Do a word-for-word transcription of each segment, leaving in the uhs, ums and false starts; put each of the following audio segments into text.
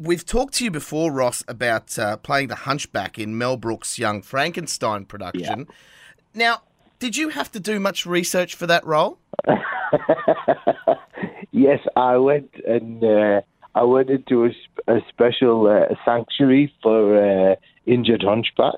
we've talked to you before, Ross, about uh, playing the Hunchback in Mel Brooks' Young Frankenstein production. Yeah. Now, did you have to do much research for that role? Yes, I went and uh, I went into a, a special uh, sanctuary for uh, injured hunchbacks.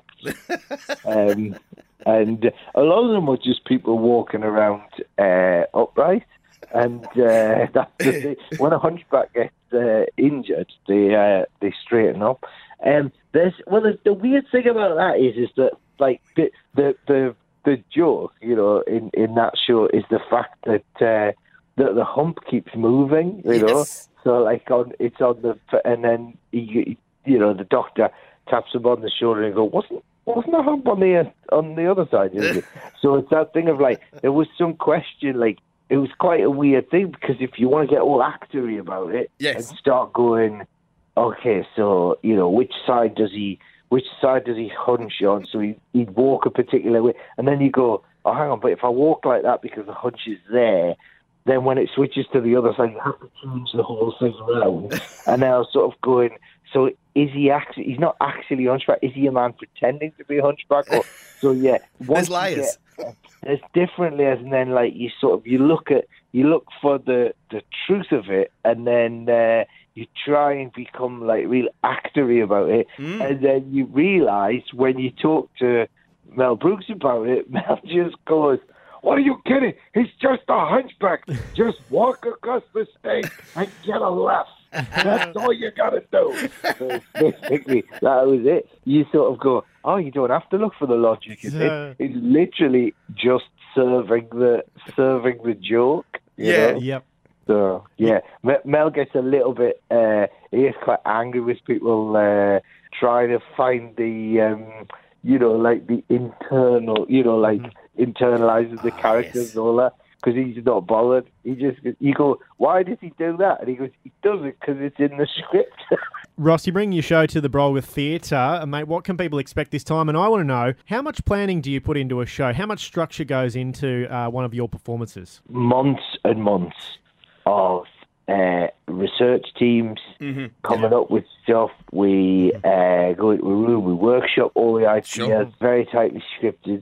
um, and a lot of them were just people walking around uh, upright. And uh, that's the thing. When a hunchback gets uh, injured, they uh, they straighten up. And there's well, the, the weird thing about that is is that like the the the, the joke, you know, in, in that show is the fact that uh, that the hump keeps moving, you know. Yes. So like on it's on the and then he, you know the doctor taps him on the shoulder and go, wasn't wasn't the hump on the on the other side? So it's that thing of like there was some question like. It was quite a weird thing because if you want to get all actory about it Yes. and start going, okay, so you know which side does he, which side does he hunch on? So he, he'd walk a particular way, and then you go, oh, hang on, but if I walk like that because the hunch is there, then when it switches to the other side, you have to change the whole thing around. And then I was sort of going, so is he actually? He's not actually hunchback. Is he a man pretending to be a hunchback? Or, so yeah, There's layers. Get, there's different layers, and then like you sort of you look at you look for the the truth of it, and then uh, you try and become like real actory about it, Mm. and then you realise when you talk to Mel Brooks about it, Mel just goes, "What are you kidding? He's just a hunchback. Just walk across the stage and get a laugh. That's all you gotta do." So basically, that was it. You sort of go, "Oh, you don't have to look for the logic. It's, Yeah. it's literally just serving the serving the joke." You Yeah. know? Yep. So yeah, Me- Mel gets a little bit. Uh, he is quite angry with people uh, trying to find the, um, you know, like the internal, you know, like internalizing the characters yes. and all that. Because he's not bothered. He just, you go, why does he do that? And he goes, he does it because it's in the script. Ross, you bring your show to the Brolga Theatre. Uh, Mate, what can people expect this time? And I want to know, how much planning do you put into a show? How much structure goes into uh, one of your performances? Months and months of uh, research teams Mm-hmm. coming up with stuff. We uh, go into a room, we workshop all the ideas, Sure. very tightly scripted.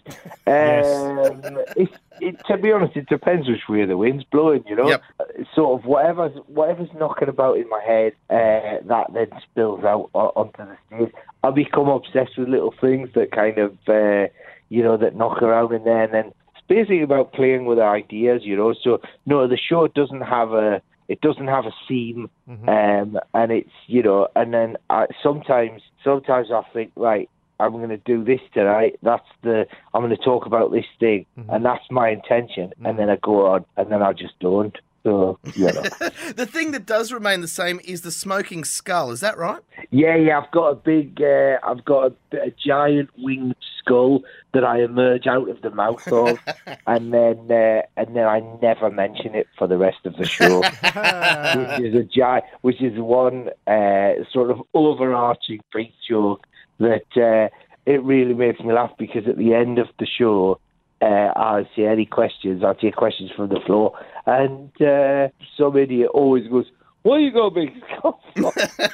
Um, it, it, to be honest, it depends which way the wind's blowing, you know. Yep. Uh, Sort of whatever's whatever's knocking about in my head, uh, that then spills out o- onto the stage. I become obsessed with little things that kind of, uh, you know, that knock around in there, and then it's basically about playing with ideas, you know. So no, the show doesn't have a it doesn't have a theme, um, and it's you know, and then I, sometimes sometimes I think right. I'm going to do this tonight. That's the. I'm going to talk about this thing, and that's my intention. And then I go on, and then I just don't. So you know. The thing that does remain the same is the smoking skull. Is that right? Yeah, yeah. I've got a big. Uh, I've got a, a giant winged skull that I emerge out of the mouth of, and then uh, and then I never mention it for the rest of the show. which is a giant. Which is one uh, sort of overarching brief joke that uh, it really makes me laugh because at the end of the show, uh, I'll say any questions. I'll take questions from the floor, and uh, some idiot always goes, "What are you got a big skull for?"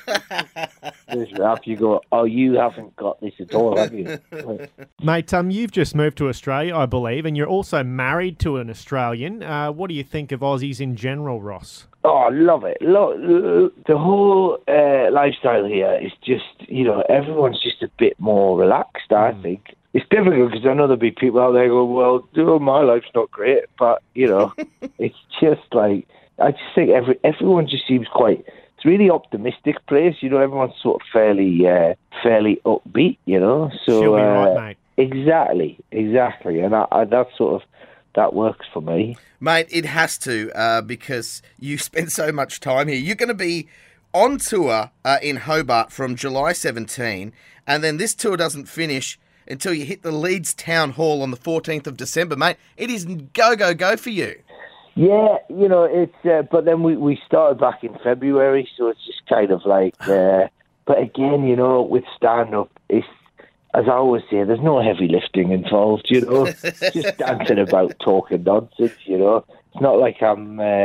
After you go, "Oh, you haven't got this at all, have you?" Mate, um, you've just moved to Australia, I believe, and you're also married to an Australian. Uh, what do you think of Aussies in general, Ross? Oh, I love it. Look, the whole uh, lifestyle here is just, you know, everyone's just a bit more relaxed, I Mm. think. It's difficult because I know there'll be people out there going, well, oh, my life's not great. But, you know, it's just like, I just think every everyone just seems quite, it's a really optimistic place. You know, everyone's sort of fairly, uh, fairly upbeat, you know. So, She'll be uh, right, mate. Exactly, exactly. And I, I, that sort of, that works for me. Mate, it has to uh, because you spend so much time here. You're going to be on tour uh, in Hobart from July seventeenth, and then this tour doesn't finish until you hit the Leeds Town Hall on the fourteenth of December, mate. It is go, go, go for you. Yeah, you know, it's, uh, but then we, we started back in February, so it's just kind of like, uh, but again, you know, with stand-up, it's, as I always say, there's no heavy lifting involved, you know. It's just dancing about, talking nonsense, you know. It's not like I'm, uh,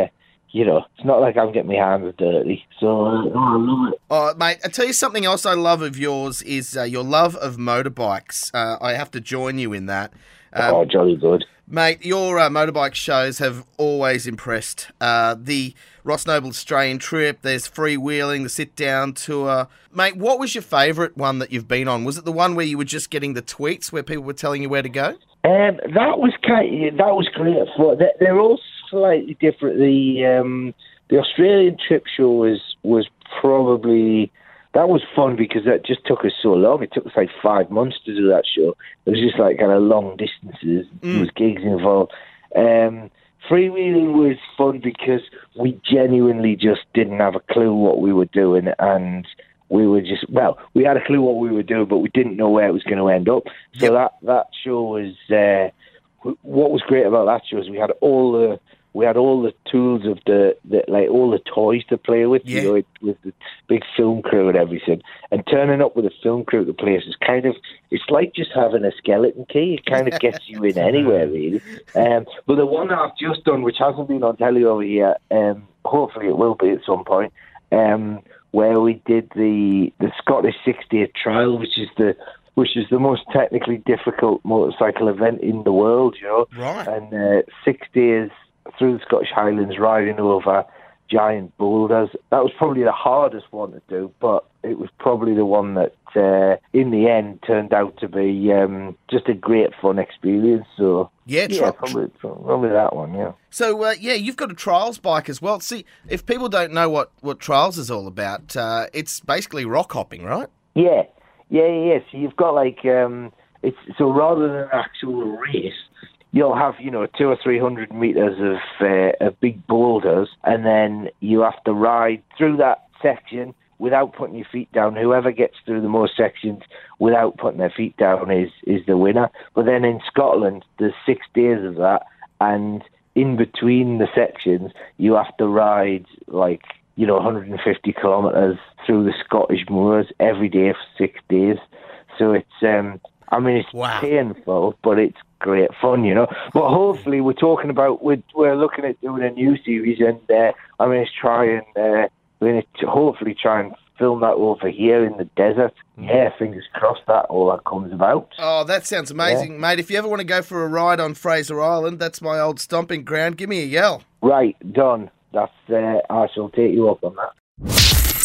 you know, it's not like I'm getting my hands dirty. So uh, oh, I love it. Oh, mate, I tell you something else I love of yours is uh, your love of motorbikes. Uh, I have to join you in that. Um, oh, jolly good. Mate, your uh, motorbike shows have always impressed. Uh, the Ross Noble Australian trip, there's freewheeling, the sit-down tour. Mate, what was your favourite one that you've been on? Was it the one where you were just getting the tweets where people were telling you where to go? Um, that was kind of, that was great fun. They're, they're all slightly different. The um, the Australian trip show was was probably that was fun because that just took us so long. It took us like five months to do that show. It was just like kind of long distances. Mm. There was gigs involved. Um, freewheeling was fun because we genuinely just didn't have a clue what we were doing, and we were just, well, we had a clue what we were doing, but we didn't know where it was going to end up. So yep. that, that show was, uh, what was great about that show is we had all the, we had all the tools of the, the like all the toys to play with, yeah. you know, with the big film crew and everything. And turning up with a film crew to place is kind of, it's like just having a skeleton key. It kind of gets you in anywhere, really. Um, but the one that I've just done, which hasn't been on telly over here, um, hopefully it will be at some point, um, where we did the the Scottish six-day trial, which is the which is the most technically difficult motorcycle event in the world, you know. Right. And uh, six days through the Scottish Highlands, riding over giant boulders. That was probably the hardest one to do, but it was probably the one that, uh, in the end, turned out to be um, just a great fun experience. So yeah, yeah, probably, probably that one. Yeah. So uh, yeah, you've got a trials bike as well. See, if people don't know what what trials is all about, uh, it's basically rock hopping, right? Yeah, yeah, yeah. So you've got like um, it's so rather than an actual race, you'll have, you know, two or three hundred meters of, uh, of big boulders, and then you have to ride through that section without putting your feet down. Whoever gets through the most sections without putting their feet down is, is the winner. But then in Scotland, there's six days of that, and in between the sections, you have to ride like, you know, one hundred fifty kilometres through the Scottish moors every day for six days. So it's, um, I mean, it's wow. painful, but it's great fun, you know. But hopefully, we're talking about we're we're looking at doing a new series, and uh, I'm going to try and uh, we're going to hopefully try and film that over here in the desert. Yeah, fingers crossed that all that comes about. Oh, that sounds amazing, yeah. mate. If you ever want to go for a ride on Fraser Island, that's my old stomping ground. Give me a yell. Right, done. That's uh, I shall take you up on that.